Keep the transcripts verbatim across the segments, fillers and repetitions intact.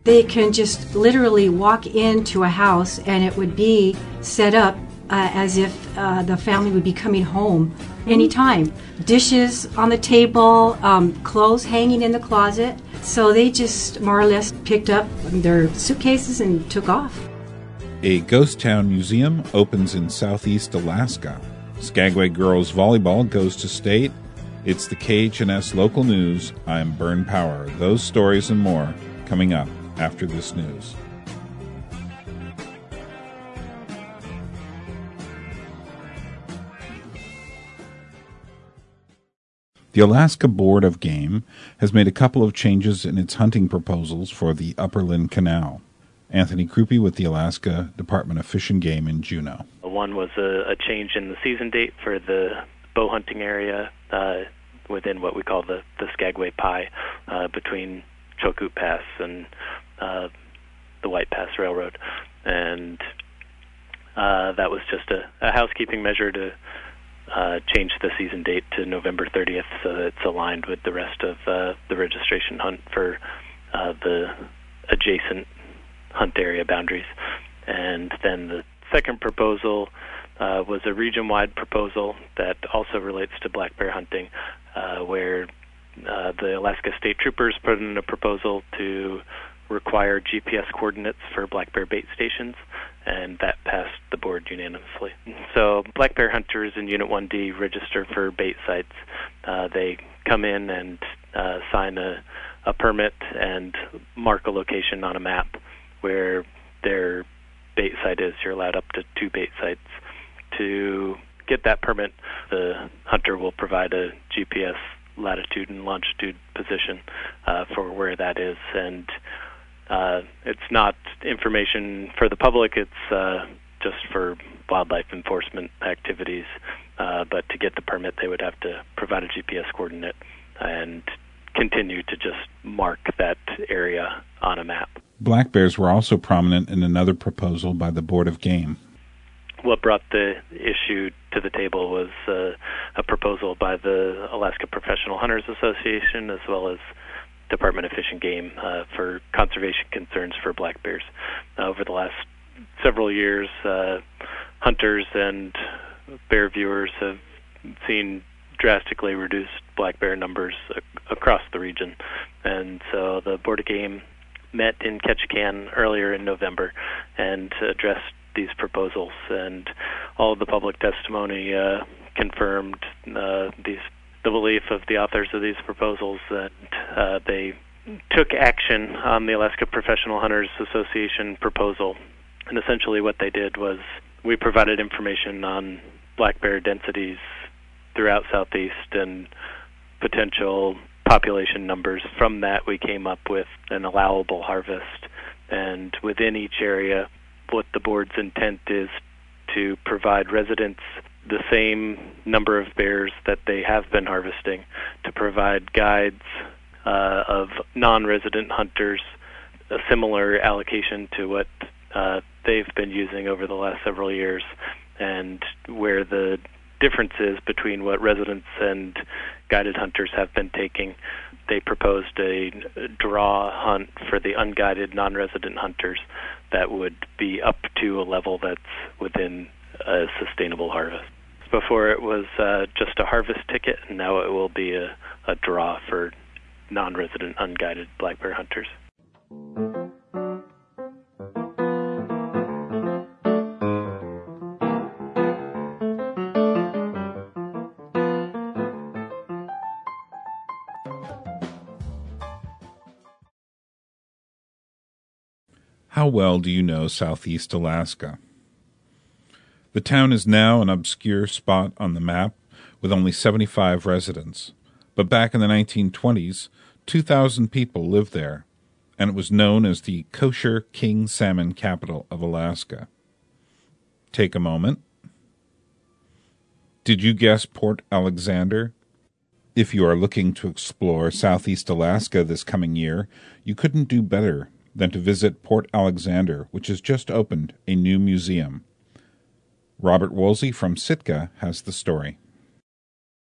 They can just literally walk into a house and it would be set up uh, as if uh, the family would be coming home anytime. Dishes on the table, um, clothes hanging in the closet. So they just more or less picked up their suitcases and took off. A ghost town museum opens in southeast Alaska. Skagway girls volleyball goes to state. It's the K H N S local news. I'm Bern Power. Those stories and more coming up after this news. The Alaska Board of Game has made a couple of changes in its hunting proposals for the Upperland Canal. Anthony Krupe with the Alaska Department of Fish and Game in Juneau. One was a, a change in the season date for the bow hunting area uh, within what we call the, the Skagway Pie uh, between Chilkoot Pass and uh, the White Pass Railroad. And uh, that was just a, a housekeeping measure to uh, change the season date to November thirtieth so that it's aligned with the rest of uh, the registration hunt for uh, the adjacent hunt area boundaries. And then the second proposal uh, was a region-wide proposal that also relates to black bear hunting, uh, where uh, the Alaska State Troopers put in a proposal to require G P S coordinates for black bear bait stations, and that passed the board unanimously. So black bear hunters in Unit one D register for bait sites. Uh, they come in and uh, sign a, a permit and mark a location on a map where their bait site is. You're allowed up to two bait sites. To get that permit, the hunter will provide a G P S latitude and longitude position uh, for where that is, and uh, it's not information for the public. It's uh, just for wildlife enforcement activities, uh, but to get the permit, they would have to provide a G P S coordinate and continue to just mark that area on a map. Black bears were also prominent in another proposal by the Board of Game. What brought the issue to the table was uh, a proposal by the Alaska Professional Hunters Association as well as Department of Fish and Game uh, for conservation concerns for black bears. Uh, over the last several years, uh, hunters and bear viewers have seen drastically reduced black bear numbers ac- across the region. And so the Board of Game met in Ketchikan earlier in November and addressed these proposals, and all of the public testimony uh, confirmed uh, these the belief of the authors of these proposals, that uh, they took action on the Alaska Professional Hunters Association proposal. And essentially what they did was we provided information on black bear densities throughout Southeast and potential population numbers. From that, we came up with an allowable harvest, and within each area, what the board's intent is to provide residents the same number of bears that they have been harvesting, to provide guides uh, of non-resident hunters a similar allocation to what uh, they've been using over the last several years, and where the differences between what residents and guided hunters have been taking. They proposed a draw hunt for the unguided non-resident hunters that would be up to a level that's within a sustainable harvest. Before it was uh, just a harvest ticket, and now it will be a, a draw for non-resident unguided black bear hunters. How well do you know Southeast Alaska? The town is now an obscure spot on the map with only seventy-five residents, but back in the nineteen twenties, two thousand people lived there, and it was known as the kosher king salmon capital of Alaska. Take a moment. Did you guess Port Alexander? If you are looking to explore Southeast Alaska this coming year, you couldn't do better than to visit Port Alexander, which has just opened a new museum. Robert Woolsey from Sitka has the story.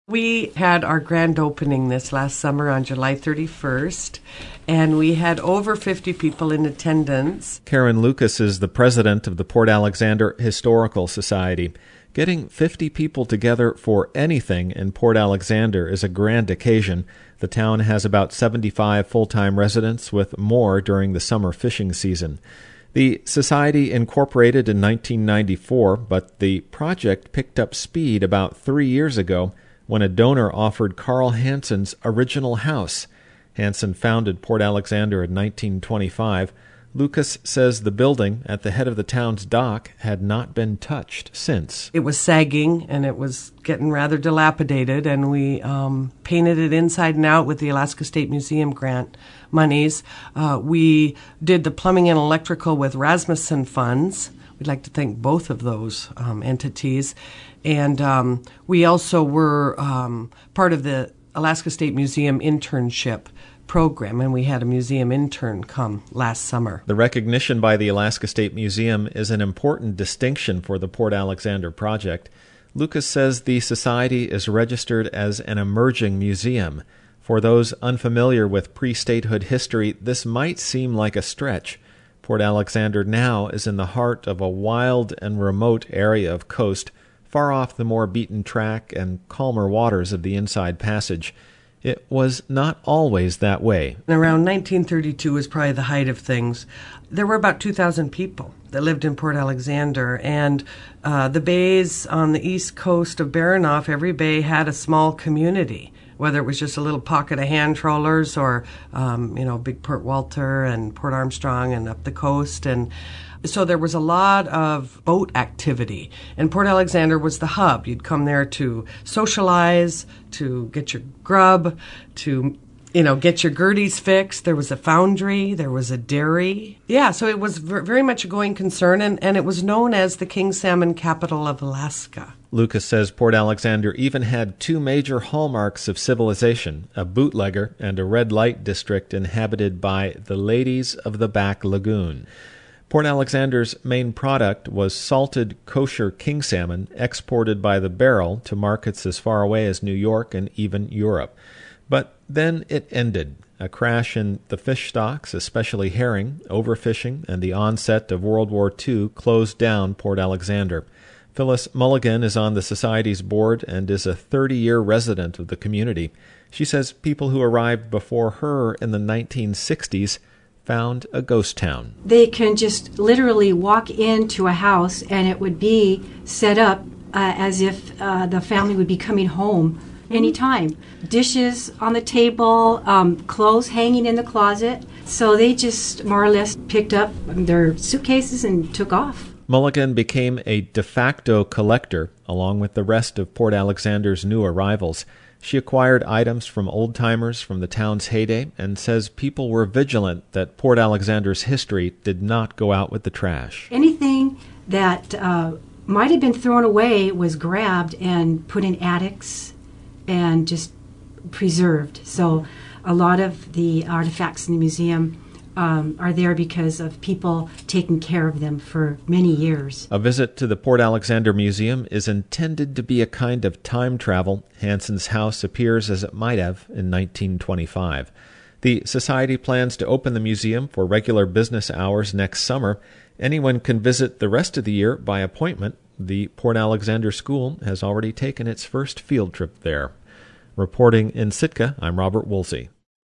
We had our grand opening this last summer on July thirty-first, and we had over fifty people in attendance. Karen Lucas is the president of the Port Alexander Historical Society. Getting fifty people together for anything in Port Alexander is a grand occasion. The town has about seventy-five full-time residents, with more during the summer fishing season. The society incorporated in nineteen ninety-four, but the project picked up speed about three years ago when a donor offered Carl Hansen's original house. Hansen founded Port Alexander in nineteen twenty-five. Lucas says the building at the head of the town's dock had not been touched since. It was sagging, and it was getting rather dilapidated, and we um, painted it inside and out with the Alaska State Museum grant monies. Uh, we did the plumbing and electrical with Rasmussen funds. We'd like to thank both of those um, entities. And um, we also were um, part of the Alaska State Museum internship program, and we had a museum intern come last summer. The recognition by the Alaska State Museum is an important distinction for the Port Alexander project. Lucas says the society is registered as an emerging museum. For those unfamiliar with pre-statehood history, this might seem like a stretch. Port Alexander now is in the heart of a wild and remote area of coast, far off the more beaten track and calmer waters of the Inside Passage. It was not always that way. Around nineteen thirty-two was probably the height of things. There were about two thousand people that lived in Port Alexander, and uh, the bays on the east coast of Baranof, every bay had a small community, whether it was just a little pocket of hand trawlers or, um, you know, Big Port Walter and Port Armstrong and up the coast. And so there was a lot of boat activity, and Port Alexander was the hub. You'd come there to socialize, to get your grub, to, you know, get your Gerties fixed. There was a foundry, there was a dairy. Yeah, so it was very much a going concern, and, and it was known as the king salmon capital of Alaska. Lucas says Port Alexander even had two major hallmarks of civilization, a bootlegger and a red light district inhabited by the ladies of the back lagoon. Port Alexander's main product was salted kosher king salmon exported by the barrel to markets as far away as New York and even Europe. But then it ended. A crash in the fish stocks, especially herring, overfishing, and the onset of World War Two closed down Port Alexander. Phyllis Mulligan is on the Society's board and is a thirty-year resident of the community. She says people who arrived before her in the nineteen sixties found a ghost town. They can just literally walk into a house and it would be set up uh, as if uh, the family would be coming home anytime. Dishes on the table, um, clothes hanging in the closet. So they just more or less picked up their suitcases and took off. Mulligan became a de facto collector along with the rest of Port Alexander's new arrivals. She acquired items from old-timers from the town's heyday and says people were vigilant that Port Alexander's history did not go out with the trash. Anything that uh, might have been thrown away was grabbed and put in attics and just preserved. So a lot of the artifacts in the museum Um, are there because of people taking care of them for many years. A visit to the Port Alexander Museum is intended to be a kind of time travel. Hansen's house appears as it might have in nineteen twenty-five. The Society plans to open the museum for regular business hours next summer. Anyone can visit the rest of the year by appointment. The Port Alexander School has already taken its first field trip there. Reporting in Sitka, I'm Robert Woolsey.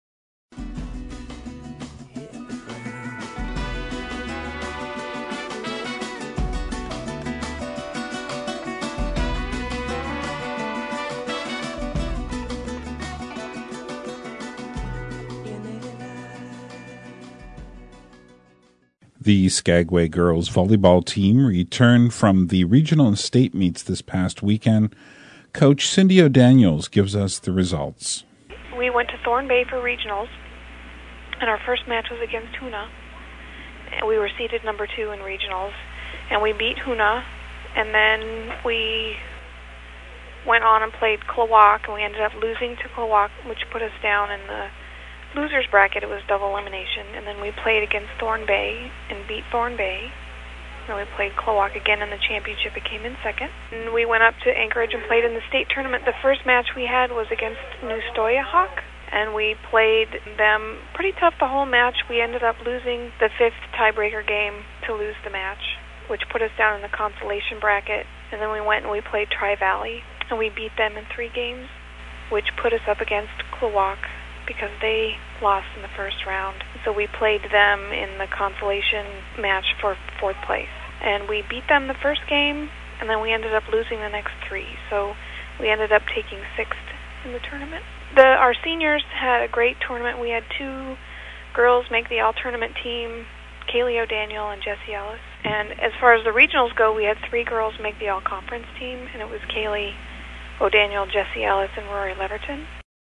The Skagway girls volleyball team returned from the regional and state meets this past weekend. Coach Cindy O'Daniels gives us the results. We went to Thorn Bay for regionals, and our first match was against Hoonah. We were seeded number two in regionals, and we beat Hoonah, and then we went on and played Klawock, and we ended up losing to Klawock, which put us down in the losers bracket. It was double elimination, and then we played against Thorn Bay and beat Thorn Bay, Then we played Klawock again in the championship. It came in second. And we went up to Anchorage and played in the state tournament. The first match we had was against New Stoyahawk, and we played them pretty tough the whole match. We ended up losing the fifth tiebreaker game to lose the match, which put us down in the consolation bracket. And then we went and we played Tri-Valley, and we beat them in three games, which put us up against Klawock because they lost in the first round. So we played them in the consolation match for fourth place. And we beat them the first game, and then we ended up losing the next three. So we ended up taking sixth in the tournament. The, our seniors had a great tournament. We had two girls make the all-tournament team, Kaylee O'Daniel and Jessie Ellis. And as far as the regionals go, we had three girls make the all-conference team, and it was Kaylee O'Daniel, Jessie Ellis, and Rory Leverton.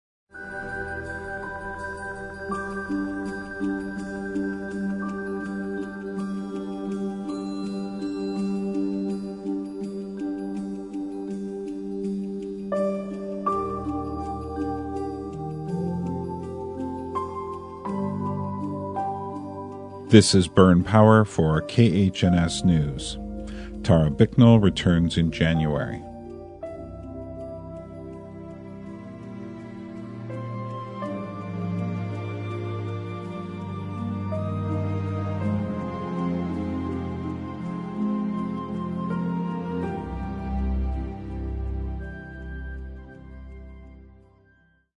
This is Burn Power for K H N S News. Tara Bicknell returns in January.